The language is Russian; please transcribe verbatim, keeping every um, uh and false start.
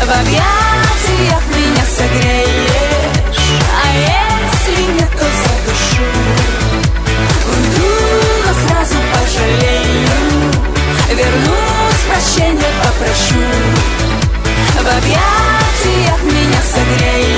В объятиях меня согреешь, а если нет, то задушу. Уйду, но сразу пожалею, вернусь, прощения попрошу. В объятиях меня согреешь.